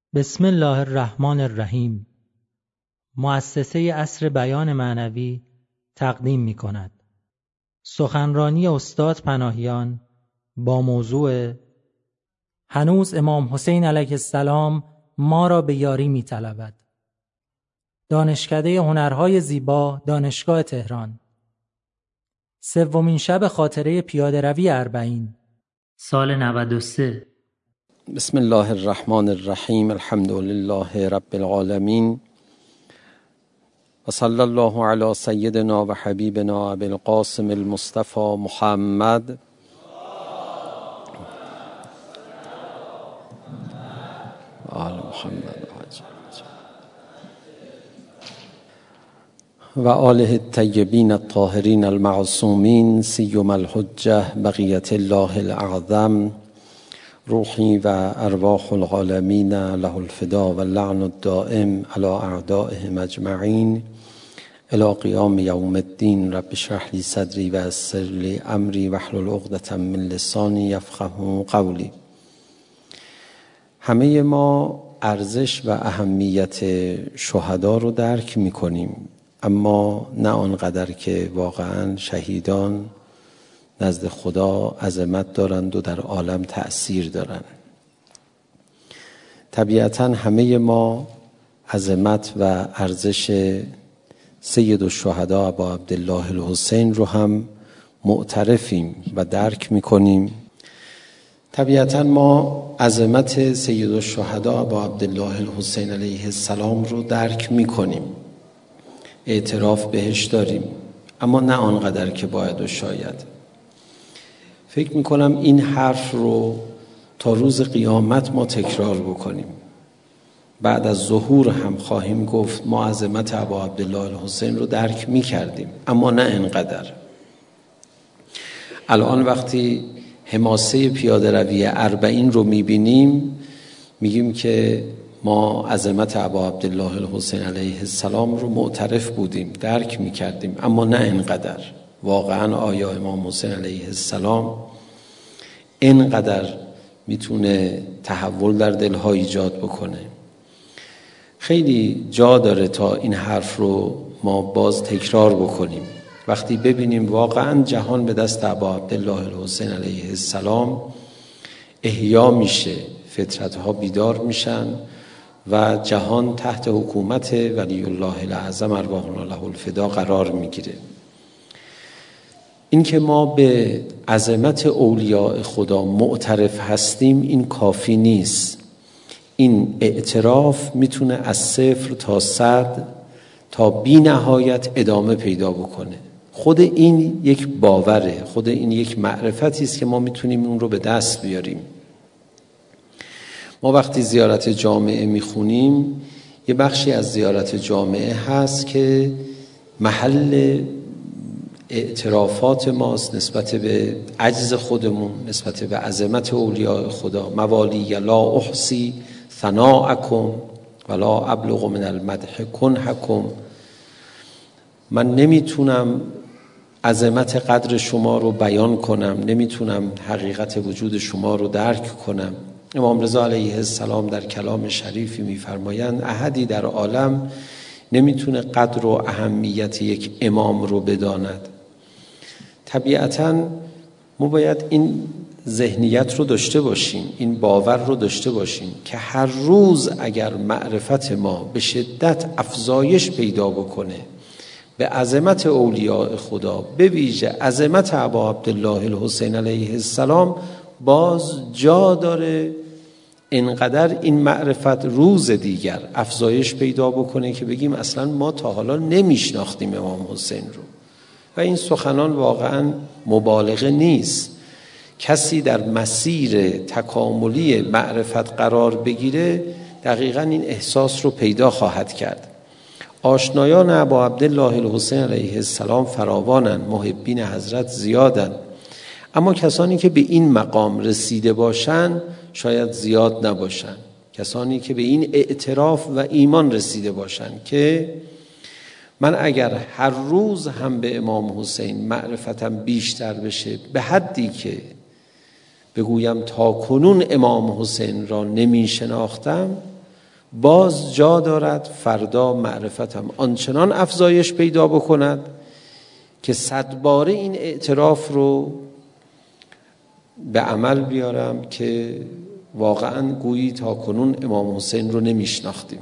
بسم الله الرحمن الرحیم. مؤسسه عصر بیان معنوی تقدیم می کند سخنرانی استاد پناهیان با موضوع هنوز امام حسین علیه السلام ما را به یاری می طلبد. دانشکده هنرهای زیبا دانشگاه تهران. سومین شب خاطره پیاده روی اربعین سال 93. بسم الله الرحمن الرحیم. الحمد لله رب العالمین و صلی الله علی سیدنا و حبیبنا ابی القاسم المصطفى محمد آل محمد و آله الطیبین الطاهرین المعصومین سیما الحجة بقیة الله الاعظم روحی و ارواح العالمین له الفدا و اللعن الدائم علی اعدائهم اجمعین الی قیام یوم الدین. رب اشرح لی صدری و یسر لی امری واحلل عقدة من لسانی یفقهوا قولی. همه ما ارزش و اهمیت شهدا رو درک می‌کنیم، اما نه آنقدر که واقعاً شهیدان نزد خدا عظمت دارند و در عالم تأثیر دارند. طبیعتاً همه ما عظمت و ارزش سید الشهدا ابا عبدالله الحسین رو هم معترفیم و درک می‌کنیم. طبیعتاً ما عظمت سید الشهدا ابا عبدالله الحسین علیه السلام رو درک می‌کنیم، اعتراف بهش داریم، اما نه آنقدر که باید و شاید. فکر میکنم این حرف رو تا روز قیامت ما تکرار بکنیم. بعد از ظهور هم خواهیم گفت ما عظمت ابا عبدالله الحسین رو درک میکردیم، اما نه اینقدر. الان وقتی حماسه پیاده روی اربعین رو میبینیم میگیم که ما عظمت ابا عبدالله الحسین علیه السلام رو معترف بودیم، درک میکردیم، اما نه اینقدر. واقعا آیا امام حسین علیه السلام اینقدر میتونه تحول در دلها ایجاد بکنه؟ خیلی جا داره تا این حرف رو ما باز تکرار بکنیم. وقتی ببینیم واقعا جهان به دست ابا عبدالله الحسین علیه السلام احیا میشه، فطرتها بیدار میشن و جهان تحت حکومت ولی الله الاعظم ارواحنا له الفدا قرار میگیره. این که ما به عظمت اولیاء خدا معترف هستیم این کافی نیست. این اعتراف میتونه از 0 تا 100 تا بی نهایت ادامه پیدا بکنه. خود این یک باوره، خود این یک معرفتی است که ما میتونیم اون رو به دست بیاریم. ما وقتی زیارت جامعه میخونیم یه بخشی از زیارت جامعه هست که محل اعترافات ماست نسبت به عجز خودمون، نسبت به عظمت اولیاء خدا. موالی لا احصی ثناءکم ولا ابلغ من المدح کنحکم. من نمیتونم عظمت قدر شما رو بیان کنم، نمیتونم حقیقت وجود شما رو درک کنم. امام رضا علیه السلام در کلام شریفی میفرمایند احدی در عالم نمیتونه قدر و اهمیت یک امام رو بداند. طبیعتاً ما باید این ذهنیت رو داشته باشیم، این باور رو داشته باشیم که هر روز اگر معرفت ما به شدت افزایش پیدا بکنه به عظمت اولیاء خدا، به ویژه عظمت ابا عبدالله الحسین علیه السلام، باز جا داره اینقدر این معرفت روز دیگر افزایش پیدا بکنه که بگیم اصلا ما تا حالا نمیشناختیم امام حسین رو. و این سخنان واقعا مبالغه نیست. کسی در مسیر تکاملی معرفت قرار بگیره دقیقا این احساس رو پیدا خواهد کرد. آشنایان ابا عبدالله الحسین علیه السلام فراوانن، محبین حضرت زیادن، اما کسانی که به این مقام رسیده باشن شاید زیاد نباشن. کسانی که به این اعتراف و ایمان رسیده باشن که من اگر هر روز هم به امام حسین معرفتم بیشتر بشه به حدی که بگویم تا کنون امام حسین را نمی شناختم، باز جا دارد فردا معرفتم آنچنان افزایش پیدا بکند که 100 باره این اعتراف رو به عمل بیارم که واقعا گویی تا کنون امام حسین رو نمیشناختیم.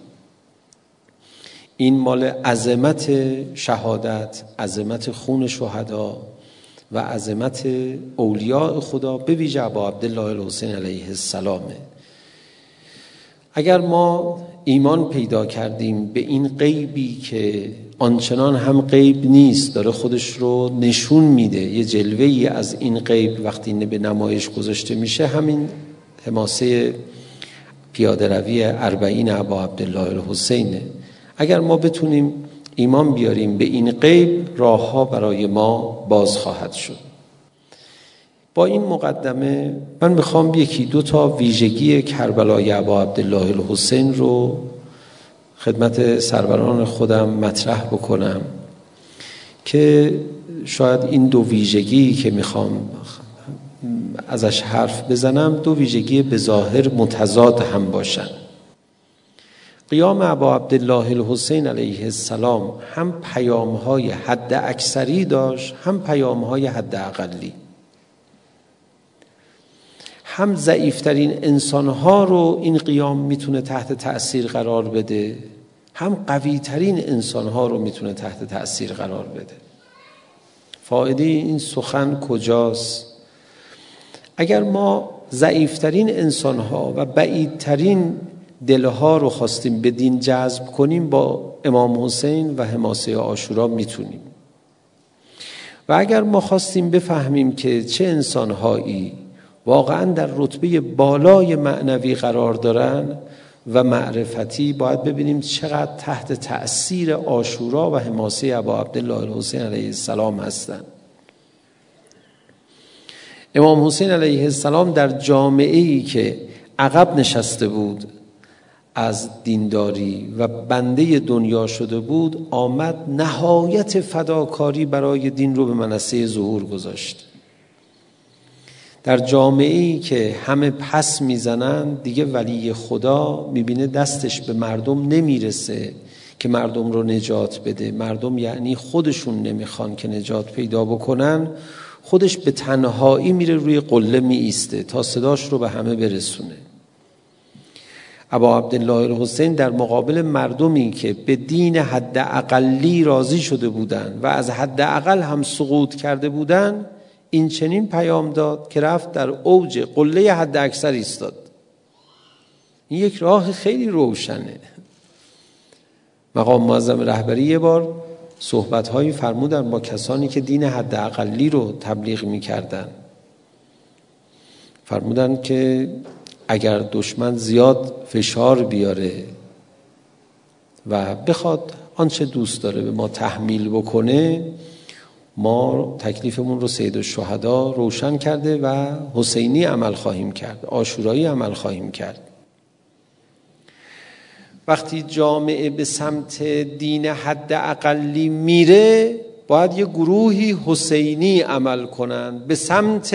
این مال عظمت شهادت، عظمت خون شهدا و عظمت اولیاء خدا، به ویژه ابا عبدالله الحسین علیه السلامه. اگر ما ایمان پیدا کردیم به این غیبی که آنچنان هم غیب نیست، داره خودش رو نشون میده، یه جلوه‌ای از این غیب وقتی به نمایش گذاشته میشه، همین حماسه پیاده روی 40 ابا عبدالله الحسینه. اگر ما بتونیم ایمان بیاریم به این غیب، راه ها برای ما باز خواهد شد. با این مقدمه من میخوام 1-2 ویژگی کربلای ابا عبدالله الحسین رو خدمت سروران خودم مطرح بکنم که شاید این 2 ویژگی که میخوام ازش حرف بزنم 2 ویژگی به ظاهر متضاد هم باشن. قیام ابا عبدالله الحسین علیه السلام هم پیام‌های حد اکثری داشت، هم پیام‌های حد اقلی. هم ضعیفترین انسان‌ها رو این قیام میتونه تحت تأثیر قرار بده، هم قوی‌ترین انسان‌ها رو میتونه تحت تأثیر قرار بده. فایده این سخن کجاست؟ اگر ما ضعیفترین انسان‌ها و بعیدترین دلها رو خواستیم به دین جذب کنیم، با امام حسین و حماسه عاشورا میتونیم. و اگر ما خواستیم بفهمیم که چه انسان‌هایی واقعاً در رتبه بالای معنوی قرار دارن و معرفتی، باید ببینیم چقدر تحت تأثیر عاشورا و حماسه ابا عبدالله الحسین علیه السلام هستند. امام حسین علیه السلام در جامعه‌ای که عقب نشسته بود از دینداری و بنده دنیا شده بود، آمد نهایت فداکاری برای دین رو به منصه ظهور گذاشت. در جامعه‌ای که همه پس میزنن، دیگه ولی خدا میبینه دستش به مردم نمیرسه که مردم رو نجات بده. مردم یعنی خودشون نمیخوان که نجات پیدا بکنن، خودش به تنهایی میره روی قله میایسته تا صداش رو به همه برسونه. ابا عبدالله الحسین در مقابل مردمی که به دین حد اقلی راضی شده بودند و از حد اقل هم سقوط کرده بودند، این چنین پیام داد که رفت در اوج قله حد اکثر ایستاد. این یک راه خیلی روشنه. مقام معظم رهبری یه بار صحبت‌هایی فرمودن با کسانی که دین حد اقلی رو تبلیغ می‌کردن. فرمودن که اگر دشمن زیاد فشار بیاره و بخواد آنچه دوست داره به ما تحمیل بکنه، ما تکلیفمون رو سید الشهدا روشن کرده و حسینی عمل خواهیم کرد، عاشورایی عمل خواهیم کرد. وقتی جامعه به سمت دین حد اقلی میره، باید یه گروهی حسینی عمل کنن، به سمت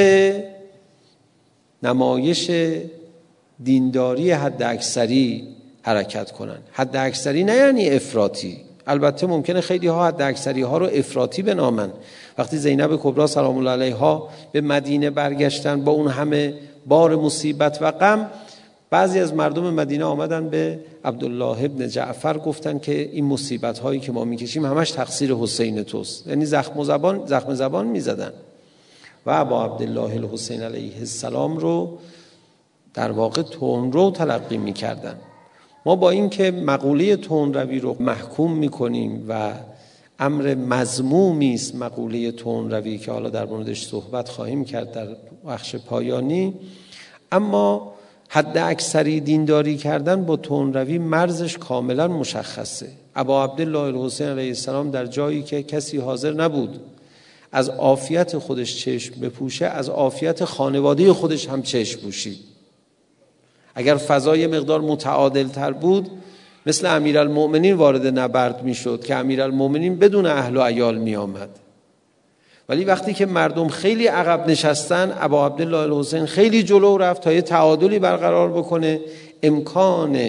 نمایش دینداری حد اکثری حرکت کنن. حد اکثری نه یعنی افراطی. البته ممکنه خیلی ها حد اکثری ها رو افراطی بنامن. وقتی زینب کبرا سلام الله علیها به مدینه برگشتن با اون همه بار مصیبت و غم، بعضی از مردم مدینه آمدن به عبدالله ابن جعفر گفتن که این مصیبت هایی که ما میکشیم همش تقصیر حسین توست. یعنی زخم زبان میزدن و ابا عبدالله الحسین علیه السلام رو در واقع تندرو تلقی میکردن. ما با این که مقوله تندروی رو محکوم میکنیم و امر مذمومی است مقوله تندروی که حالا در موردش صحبت خواهیم کرد در بخش پایانی، اما حد اکثری دینداری کردن با تندروی مرزش کاملا مشخصه. ابا عبدالله الحسین علیه السلام در جایی که کسی حاضر نبود از عافیت خودش چشم بپوشه، از عافیت خانواده خودش هم چشم پوشید. اگر فضای مقدار متعادل تر بود، مثل امیرالمؤمنین وارد نبرد می شد که امیرالمؤمنین بدون اهل و عیال می آمد. ولی وقتی که مردم خیلی عقب نشستن، ابا عبدالله الحسین خیلی جلو رفت تا یه تعادلی برقرار بکنه، امکان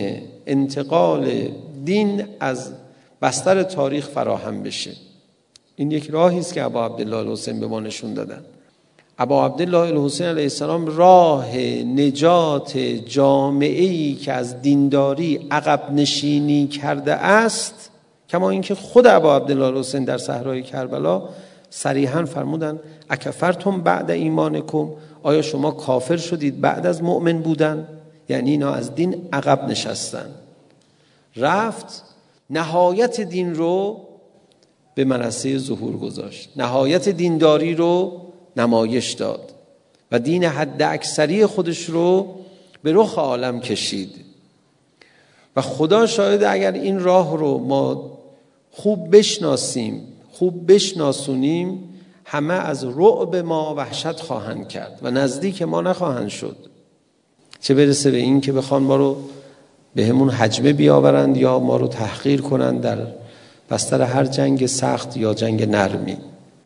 انتقال دین از بستر تاریخ فراهم بشه. این یک راهی است که ابا عبدالله الحسین به ما نشون دادن. ابا عبدالله الحسین علیه السلام راه نجات جامعه‌ای که از دینداری عقب نشینی کرده است، کما اینکه خود ابا عبدالله الحسین در صحرای کربلا صریحاً فرمودن اکفرتم بعد ایمانکم، آیا شما کافر شدید بعد از مؤمن بودن؟ یعنی اینا از دین عقب نشستن. رفت نهایت دین رو به منصه ظهور گذاشت، نهایت دینداری رو نمایش داد و دین حد اکثری خودش رو به رخ عالم کشید. و خدا شاهد اگر این راه رو ما خوب بشناسیم، خوب بشناسونیم، همه از رعب ما وحشت خواهند کرد و نزدیک ما نخواهند شد. چه برسه به این که بخوان ما رو به همون حجمه بیاورند یا ما رو تحقیر کنند در بستر هر جنگ سخت یا جنگ نرمی.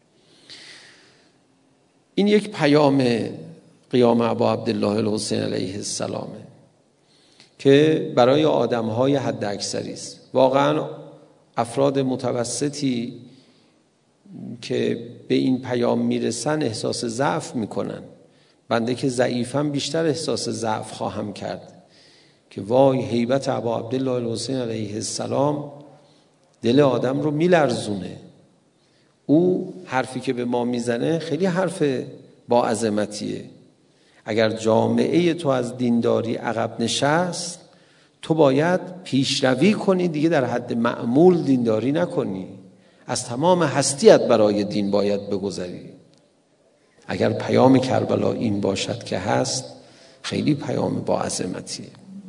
این یک پیام قیام ابا عبدالله الحسین علیه السلامه که برای آدم‌های حد اکثری است. واقعا افراد متوسطی که به این پیام میرسن احساس ضعف میکنن. بنده که ضعیفم بیشتر احساس ضعف خواهم کرد که وای هیبت ابا عبدالله الحسین علیه السلام دل آدم رو میلرزونه. او حرفی که به ما میزنه خیلی حرف با عظمتیه. اگر جامعه تو از دینداری عقب نشست، تو باید پیشروی کنی، دیگه در حد معمول دینداری نکنی، از تمام هستیت برای دین باید بگذری. اگر پیام کربلا این باشد که هست، خیلی پیام با عظمتیه.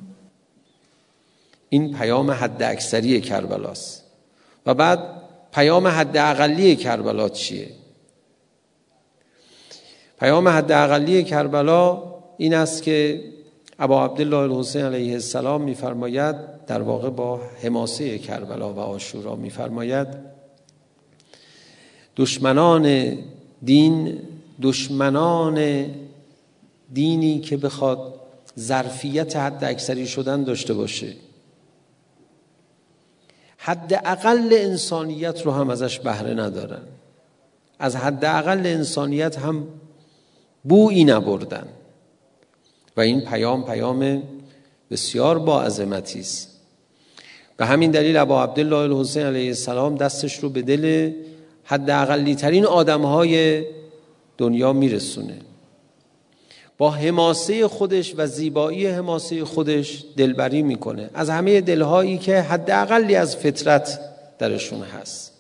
این پیام حد اکثری کربلاست. و بعد پیام حد اقلی کربلا چیه؟ پیام حد اقلی کربلا این است که ابا عبدالله الحسین علیه السلام می‌فرماید، در واقع با حماسه کربلا و عاشورا می‌فرماید دشمنان دینی که بخواد ظرفیت حد اکثری شدن داشته باشه، حد اقل انسانیت رو هم ازش بهره ندارن، از حد اقل انسانیت هم بویی نبردن. و این پیام بسیار با عظمتی است. به همین دلیل ابا عبدالله الحسین علیه السلام دستش رو به دل حد اقلی ترین آدم‌های دنیا میرسونه. با حماسه خودش و زیبایی حماسه خودش دلبری میکنه از همه دلهایی که حد اقلی از فطرت درشون هست.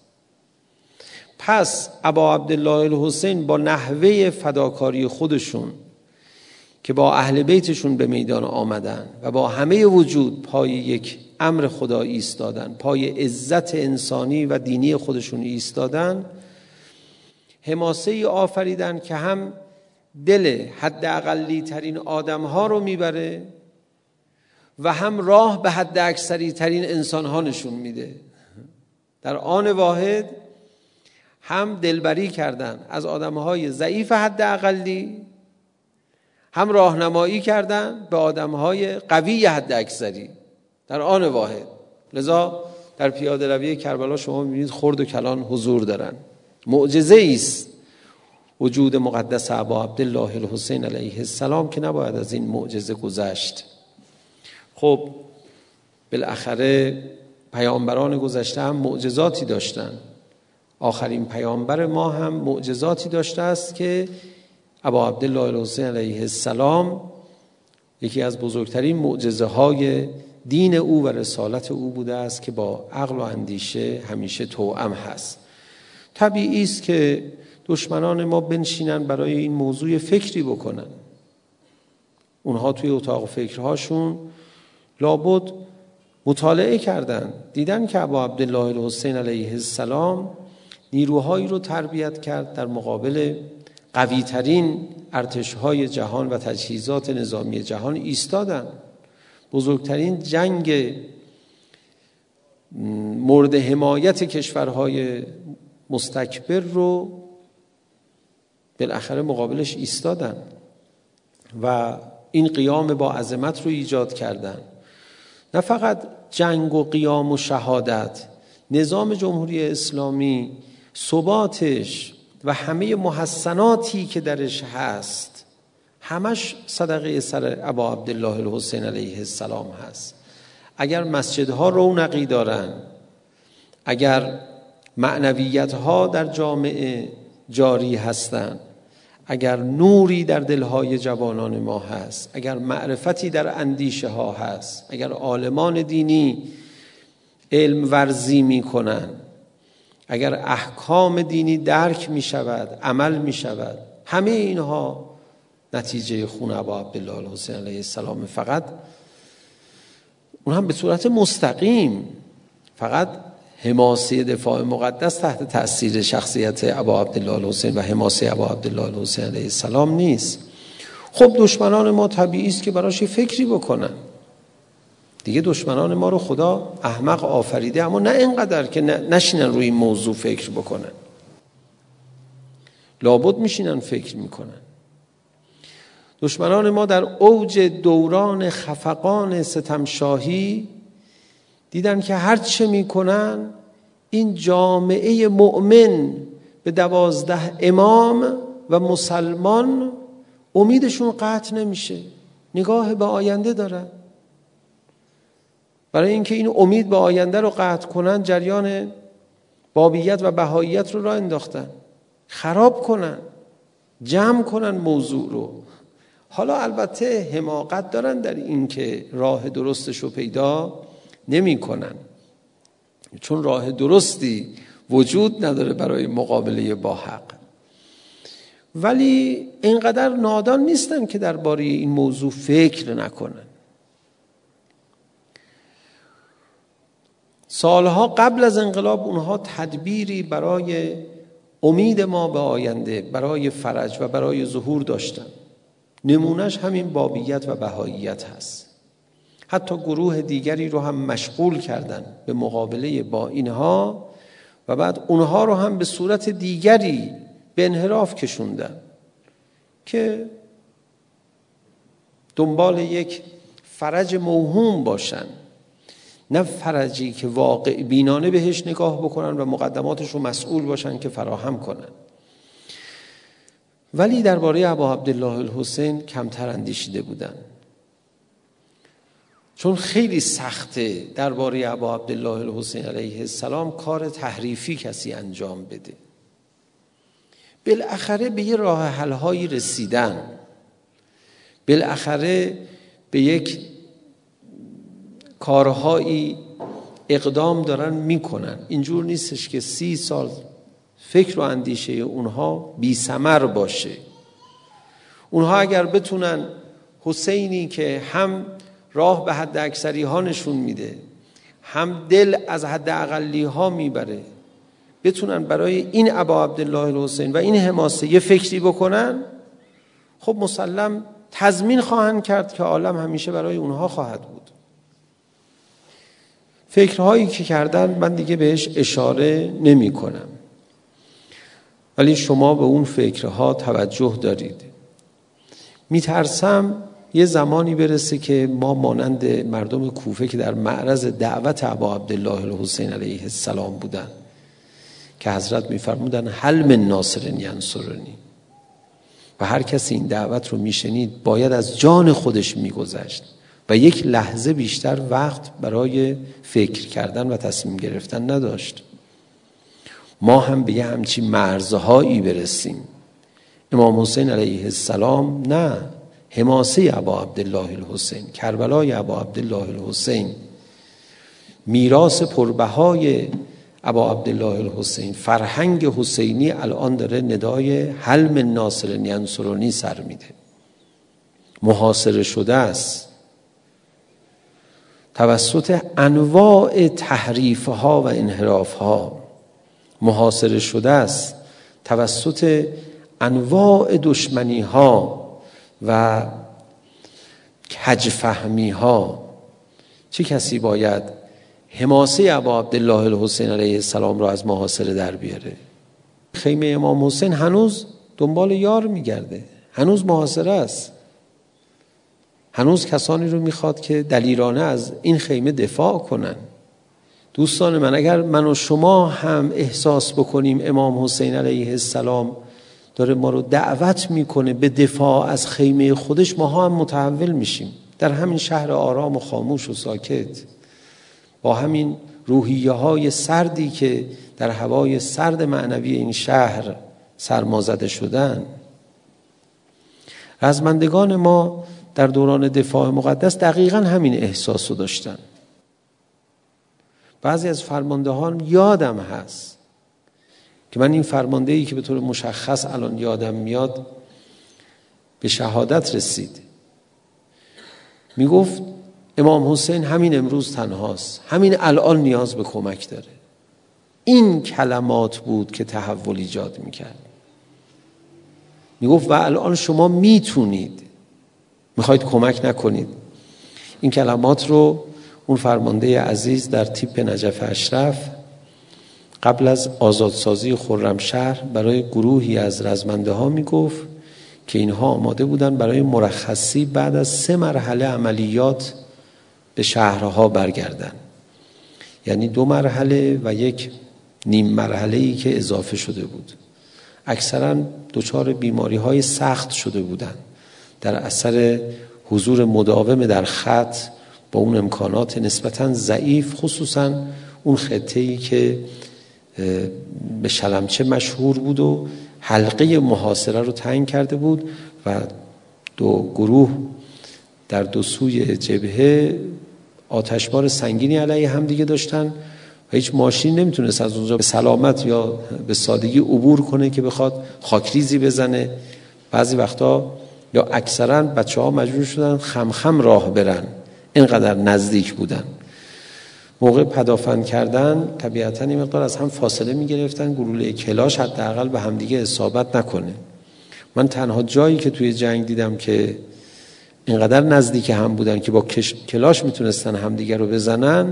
پس ابا عبدالله الحسین با نحوه فداکاری خودشون که با اهل بیتشون به میدان آمدن و با همه وجود پای یک امر خدا ایستادن، پای عزت انسانی و دینی خودشون ایستادن، حماسه‌ای آفریدن که هم دل حد اقلی ترین آدم ها رو میبره و هم راه به حد اکثری ترین انسان ها نشون میده. در آن واحد هم دلبری کردن از آدم های ضعیف حد اقلی، هم راهنمایی کردن به آدم های قوی حد اکثری در آن واحد. لذا در پیاده روی کربلا شما میبینید خرد و کلان حضور دارن. معجزه است وجود مقدس ابا عبدالله الحسین علیه السلام که نباید از این معجزه گذشت. خب بالاخره پیامبران گذشته هم معجزاتی داشتن. آخرین پیامبر ما هم معجزاتی داشته است که ابا عبدالله الحسین علیه السلام یکی از بزرگترین معجزه های دین او و رسالت او بوده است که با عقل و اندیشه همیشه توأم هست. طبیعی است که دشمنان ما بنشینن برای این موضوع فکری بکنن. اونها توی اتاق فکرهاشون لابد مطالعه کردن، دیدن که ابا عبدالله الحسین علیه السلام نیروهایی رو تربیت کرد در مقابل قویترین ارتشهای جهان و تجهیزات نظامی جهان ایستادن. بزرگترین جنگ مورد حمایت کشورهای مستکبر رو بالاخره مقابلش ایستادن و این قیام با عظمت رو ایجاد کردن. نه فقط جنگ و قیام و شهادت، نظام جمهوری اسلامی، ثباتش و همه محسناتی که درش هست همش صدقه سر ابا عبدالله الحسین علیه السلام هست. اگر مسجدها رونقی دارن، اگر معنویتها در جامعه جاری هستند، اگر نوری در دلهای جوانان ما هست، اگر معرفتی در اندیشه ها هست، اگر عالمان دینی علم ورزی می کنن، اگر احکام دینی درک می شود، عمل می شود، همه اینها نتیجه خون ابا عبدالله الحسین علیه السلام. فقط اون هم به صورت مستقیم، فقط حماسه دفاع مقدس تحت تأثیر شخصیت ابا عبدالله الحسین و حماسه ابا عبدالله الحسین علیه السلام نیست. خب دشمنان ما طبیعی است که براش فکری بکنن دیگه. دشمنان ما رو خدا احمق آفریده، اما نه اینقدر که نشینن روی این موضوع فکر بکنن، لابد میشینن فکر میکنن. دشمنان ما در اوج دوران خفقان ستمشاهی دیدن که هر چه میکنن این جامعه مؤمن به 12 امام و مسلمان امیدشون قطع نمیشه، نگاه به آینده دارن. برای اینکه این امید به آینده رو قطع کنن جریان بابیت و بهاییت رو راه انداختن، خراب کنن، جمع کنن موضوع رو. حالا البته حماقت دارن در این که راه درستش رو پیدا نمی کنن، چون راه درستی وجود نداره برای مقابله با حق. ولی اینقدر نادان نیستن که درباره این موضوع فکر نکنن. سالها قبل از انقلاب اونها تدبیری برای امید ما به آینده، برای فرج و برای ظهور داشتن. نمونهش همین بابیت و بهاییت هست. حتی گروه دیگری رو هم مشغول کردن به مقابله با اینها و بعد اونها رو هم به صورت دیگری به انحراف کشوندن که دنبال یک فرج موهوم باشن، نه فرجی که واقع بینانه بهش نگاه بکنن و مقدماتش رو مسئول باشن که فراهم کنن. ولی درباره ابا عبدالله الحسین کمتر اندیشیده بودن، چون خیلی سخته درباره ابا عبدالله الحسین علیه السلام کار تحریفی کسی انجام بده. بالاخره به یه راه حل‌هایی رسیدن، بالاخره به یک کارهایی اقدام دارن میکنن. اینجور نیستش که 30 سال فکر و اندیشه اونها بی ثمر باشه. اونها اگر بتونن حسینی که هم راه به حد اکثری ها نشون میده، هم دل از حد اقلی ها میبره، بتونن برای این ابا عبدالله الحسین و این حماسه یه فکری بکنن، خب مسلم تضمین خواهند کرد که عالم همیشه برای اونها خواهد بود. فکرهایی که کردن من دیگه بهش اشاره نمی کنم، ولی شما به اون فکرها توجه دارید. میترسم یه زمانی برسه که ما مانند مردم کوفه که در معرض دعوت ابا عبدالله الحسین علیه السلام بودن که حضرت میفرمودن هل من ناصر ینصرنی، و هر کسی این دعوت رو میشنید باید از جان خودش میگذشت و یک لحظه بیشتر وقت برای فکر کردن و تصمیم گرفتن نداشت. ما هم به یه همچین مرزهایی برسیم. امام حسین علیه السلام نه، حماسه ابا عبدالله الحسین، کربلای ابا عبدالله الحسین، میراث پربهای ابا عبدالله الحسین، فرهنگ حسینی الان داره ندای حل من ناصر ینصرنی سر میده. محاصره شده است توسط انواع تحریفها و انحرافها، محاصره شده است توسط انواع دشمنیها و کجفهمیها. چه کسی باید حماسه ابا عبدالله الحسین علیه السلام را از محاصره در بیاره؟ خیمه امام حسین هنوز دنبال یار میگرده، هنوز محاصره است. هنوز کسانی رو میخواد که دلیرانه از این خیمه دفاع کنن. دوستان من، اگر من و شما هم احساس بکنیم امام حسین علیه السلام داره ما رو دعوت میکنه به دفاع از خیمه خودش، ما هم متحول میشیم در همین شهر آرام و خاموش و ساکت، با همین روحیه های سردی که در هوای سرد معنوی این شهر سرمازده شدن. رزمندگان ما در دوران دفاع مقدس دقیقاً همین احساس رو داشتن. بعضی از فرماندهان یادم هست که من این فرماندهی که به طور مشخص الان یادم میاد به شهادت رسید، میگفت امام حسین همین امروز تنهاست، همین الان نیاز به کمک داره. این کلمات بود که تحول ایجاد میکرد. میگفت و الان شما میتونید، میخواید کمک نکنید. این کلمات رو اون فرمانده عزیز در تیپ نجف اشرف قبل از آزادسازی خرمشهر برای گروهی از رزمنده ها میگفت که اینها آماده بودن برای مرخصی بعد از 3 مرحله عملیات به شهرها برگردن، یعنی 2 مرحله و 1 نیم مرحله‌ای که اضافه شده بود. اکثرا دچار بیماری‌های سخت شده بودند در اثر حضور مداوم در خط با اون امکانات نسبتاً ضعیف، خصوصاً اون خطه‌ای که به شلمچه مشهور بود و حلقه محاصره رو تنگ کرده بود و 2 گروه در 2 سوی جبهه آتشبار سنگینی علیه هم دیگه داشتن و هیچ ماشین نمیتونست از اونجا به سلامت یا به سادگی عبور کنه که بخواد خاکریزی بزنه. بعضی وقتا یا اکثرا بچه‌ها مجبور شدن خم راه برن، اینقدر نزدیک بودن. موقع پدافند کردن طبیعتاً این مقدار از هم فاصله میگرفتن، گلوله کلاش حداقل به همدیگه اصابت نکنه. من تنها جایی که توی جنگ دیدم که اینقدر نزدیک هم بودن که با کلاش میتونستن همدیگه رو بزنن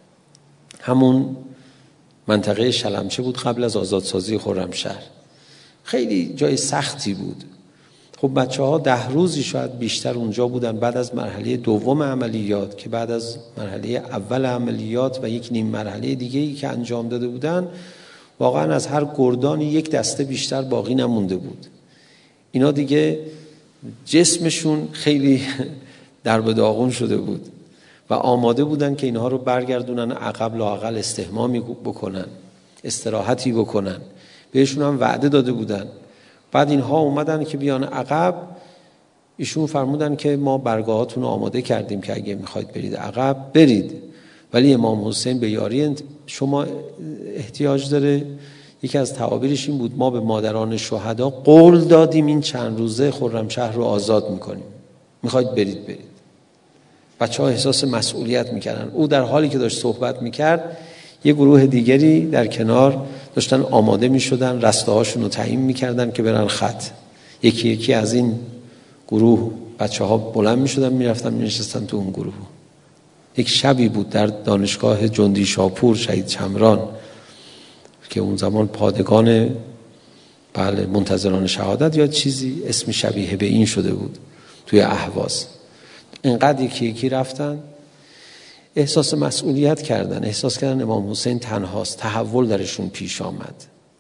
همون منطقه شلمچه بود قبل از آزادسازی خرمشهر. خیلی جای سختی بود. خب بچه‌ها 10 روزی شاید بیشتر اونجا بودن بعد از مرحله دوم عملیات، که بعد از مرحله اول عملیات و 1 نیم مرحله دیگه‌ای که انجام داده بودن واقعا از هر گردانی 1 دسته بیشتر باقی نمونده بود. اینا دیگه جسمشون خیلی در به داغون شده بود و آماده بودن که اینها رو برگردونن عقب، لااقل استحمامی بکنن، استراحتی بکنن. بهشون هم وعده داده بودن. بعد اینها اومدن که بیان عقب، ایشون فرمودن که ما برگاهاتون رو آماده کردیم که اگه میخواید برید عقب برید، ولی امام حسین به یاری شما احتیاج داره. یکی از تعابیرش این بود ما به مادران شهدا قول دادیم این چند روزه خرمشهر رو آزاد میکنیم، میخواید برید. بچه ها احساس مسئولیت میکردن. او در حالی که داشت صحبت میکرد یه گروه دیگری در کنار داشتن آماده میشدن، رسته هاشون رو تعیین میکردن که برن خط. یکی یکی از این گروه بچه ها بلند میشدن میرفتن مینشستن تو اون گروه. یک شبی بود در دانشگاه جندی شاپور شهید چمران که اون زمان پادگان منتظران شهادت یا چیزی اسم شبیه به این شده بود توی اهواز. اینقدر یکی یکی رفتن، احساس مسئولیت کردن، احساس کردن امام حسین تنهاست، تحول درشون پیش آمد.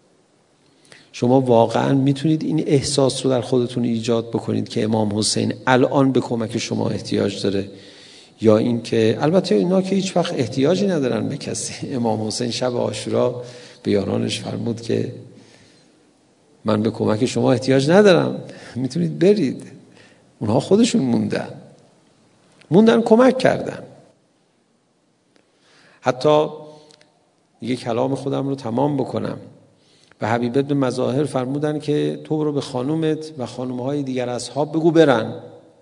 شما واقعا میتونید این احساس رو در خودتون ایجاد بکنید که امام حسین الان به کمک شما احتیاج داره، یا این که البته اینا که هیچ وقت احتیاجی ندارن به کسی. امام حسین شب عاشورا به یارانش فرمود که من به کمک شما احتیاج ندارم، میتونید برید. اونها خودشون موندن کمک کردن. حتی یک کلام خودم رو تمام بکنم، به حبیب بن مظاهر فرمودن که تو رو به خانومت و خانومهای دیگر اصحاب بگو برن.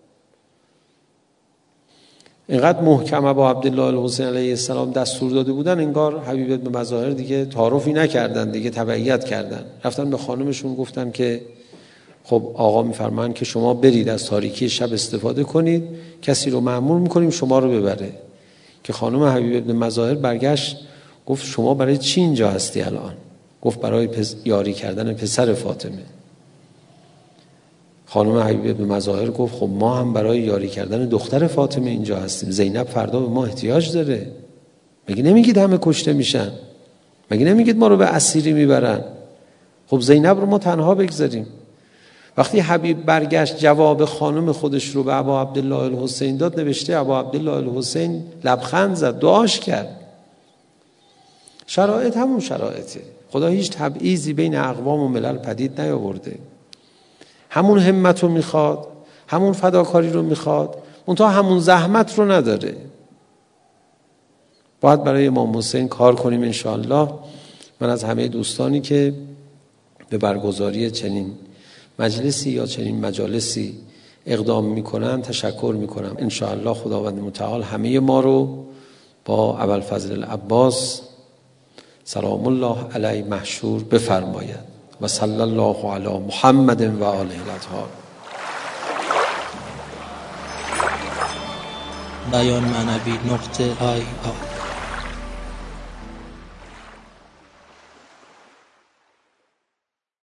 اینقدر محکمه با عبدالله الحسین علیه السلام دستور داده بودن، انگار حبیب بن مظاهر دیگه تعارفی نکردن، دیگه تبعیت کردن. رفتن به خانومشون گفتن که خب آقا میفرمان که شما برید از تاریکی شب استفاده کنید، کسی رو مأمور میکنیم شما رو ببره. که خانم حبیب بن مظاهر برگشت گفت شما برای چی اینجا هستی الان؟ گفت برای یاری کردن پسر فاطمه. خانم حبیبی به مظاهر گفت خب ما هم برای یاری کردن دختر فاطمه اینجا هستیم، زینب فردا به ما احتیاج داره. مگه نمیگید همه کشته میشن؟ مگه نمیگید ما رو به اسیری میبرن؟ خب زینب رو ما تنها بگذاریم. وقتی حبیب برگشت جواب خانم خودش رو به ابا عبدالله الحسین داد، نوشته ابا عبدالله الحسین لبخند زد، دعاش کرد. شرایط همون شرایطه. خدا هیچ تبعیضی بین اقوام و ملل پدید نیاورده. همون همت رو میخواد، همون فداکاری رو میخواد، منتها همون زحمت رو نداره. باید برای امام حسین کار کنیم انشاءالله. من از همه دوستانی که به برگزاری چنین مجلسی یا چنین مجالسی اقدام میکنن تشکر میکنم. انشاءالله خداوند متعال همه ما رو با ابوالفضل العباس سلام الله علیه محشور بفرماید و صلی الله علی محمد و آله الاطهار. بیان معنوی .IR